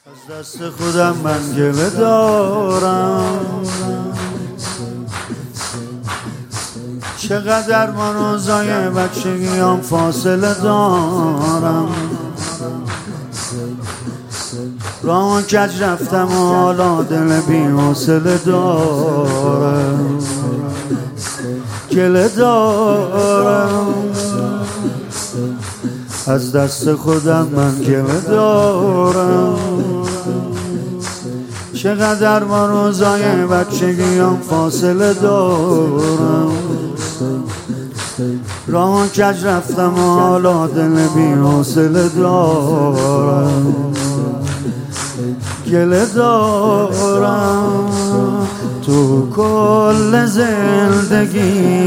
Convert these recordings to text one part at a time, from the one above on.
از دست خودم من گله دارم، چقدر ما روزای بچگیام فاصله دارم. راه کج رفتم و حالا دل بی حوصله دارم، گله دارم. از دست خودم من گله دارم، چقدر با روزای بچگیام فاصله دارم. راه کج رفتم و حالا دل بی حوصله دارم، گله دارم. تو کل زندگی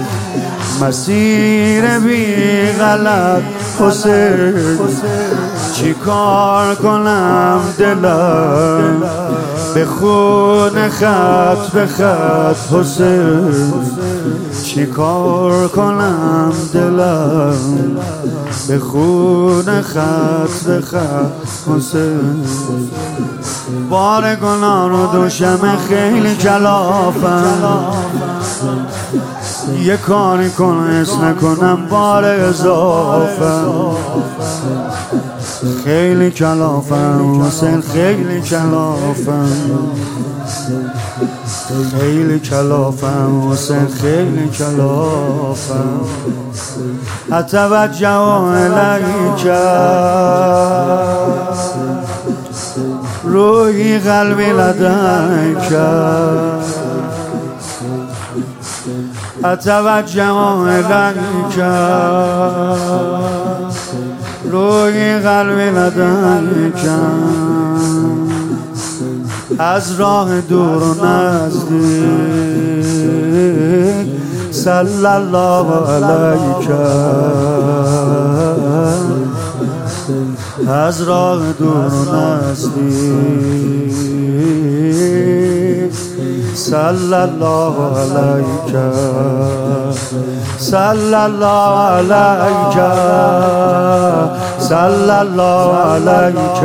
مسیر بی غلط حسین، چی کار کنم دلم به خون خط به خط حسین، چی کار کنم دلم به خون خط به خط حسین. بار گناه رو دوشم خیلی کلافم، یه کاری کن حس نکنم بار اضافم. خیلی کلافم حسین، خیلی کلافم، خیلی کلافم حسین، خیلی کلافم. اتوجه الیک روحی قلبی لدیک، اتوجه الیک روحی قلبی لدیک. از راه دور و نزدیک صلی الله علیک، از راه دور و نزدیک صلی الله علیک، صلی الله علیک، صلی الله علیک،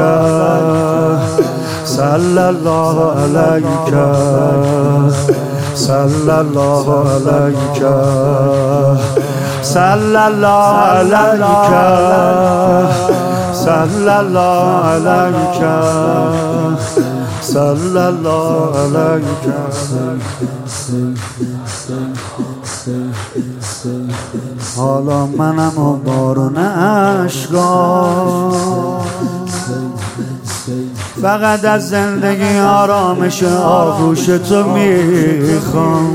صلی الله علیک، صلی الله علیک، صلی الله علیک، صلی الله علیک، صلی الله علیک. حالا منم و بارون اشکام، فقط از زندگی آرامش آغوش تو میخوام.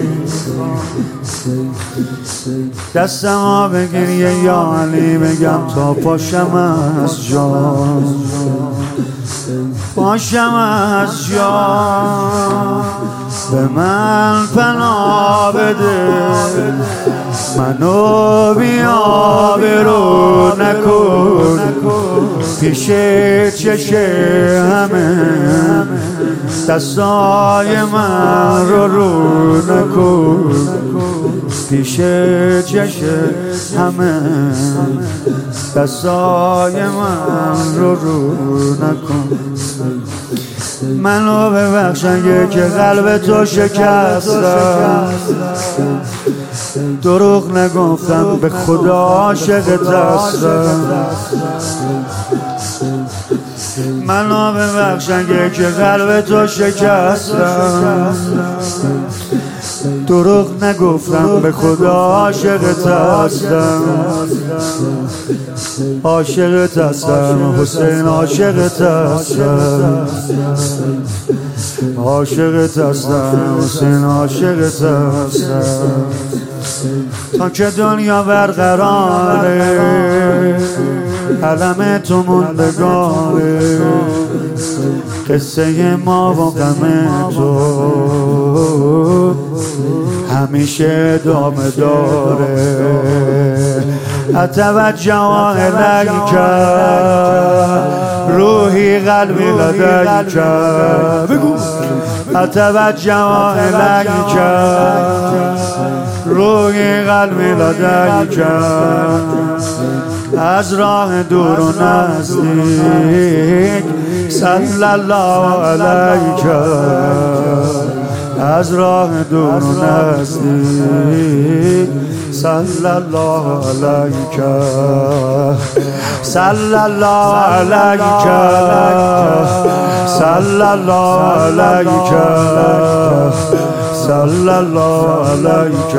دستمو بگیر یه یا علی بگم تا پاشم از جان، پاشم از جان. به من پناه بده، منو بی‌آبرو نکن، پیش چش همه دستای من رو نکن، پیش چش همه دستای من رو نکن. منو ببخش اگه که قلب تو شکستم، دروغ نگفتم به خدا عاشقت هستم. منو ببخش اگه که قلب تو شکستم، دروغ نگفتم به خدا عاشقت هستم. عاشقت هستم حسین، عاشقت هستم، عاشقت هستم حسین، عاشقت هستم. تا که دنیا برقراره علم تو موندگاره، قصه ما و غم تو همیشه ادامه داره. اتوجه الیک روحی قلبی لدیک، اتوجه الیک روحی قلبی لدیک. از راه دور و نزدیک صلی الله علیک از راه دور و نزدیک صلی الله علیک صلی الله علیک صلی الله علیک صلی الله علیک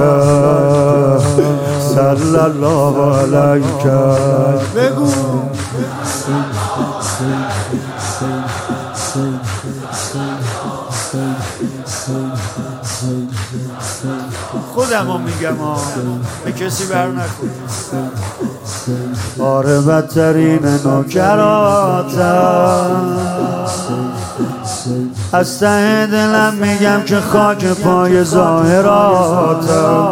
صلی الله علیک بگو خودمو میگم به کسی بر نکن آره بدترین نوکراتم از ته دلم میگم که خاک پای ظاهراتم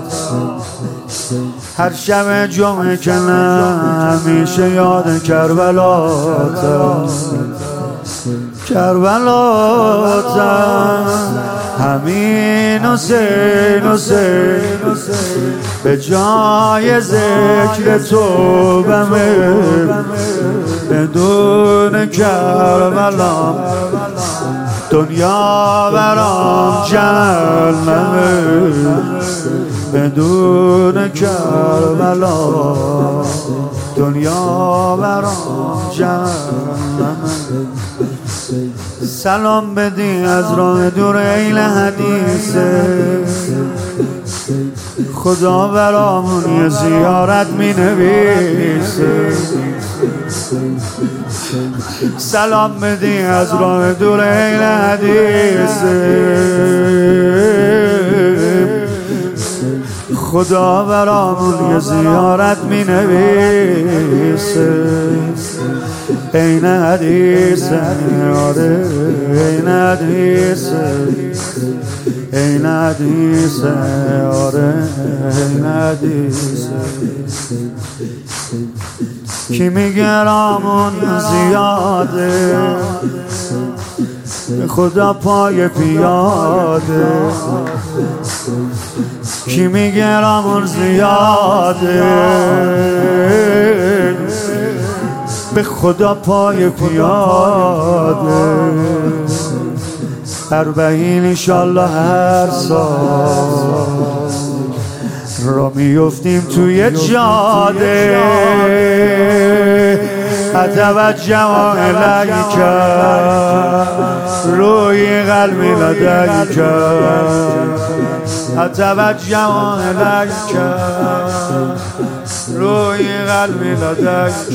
هر شب جمعه که نه همیشه یاد کربلاتم همین حسین به جای ذکر توبمه بدون کربلا دنیا برام جهنمه بدون کربلا دنیا برام جهنمه سلام بدی از راه دور ایل حدیثه خدا برامون یه زیارت می نویسه سلام بدی از راه دور ایل حدیثه خدا برامون یه زیارت می نویسه این حدیثه آره این حدیثه این حدیثه آره این حدیثه کی میگه رامون زیاده خدا پای پیاده کی میگه رامون زیاده به خدا پای پیاده اربعین انشالله هر سال را میفتیم توی جاده اتوجه الیک روی قلبی لدیک اتوجه الیک روی قلبی لدیک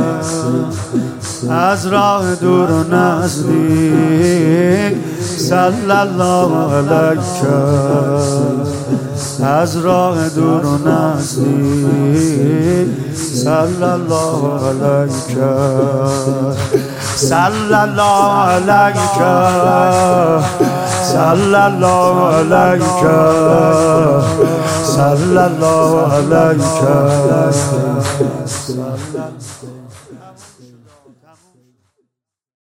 از راه دور و نزدیک صلی الله علیک از راه دور و نزدیک صلی الله علیک صلی الله علیک صلی الله علیک صلی الله علیک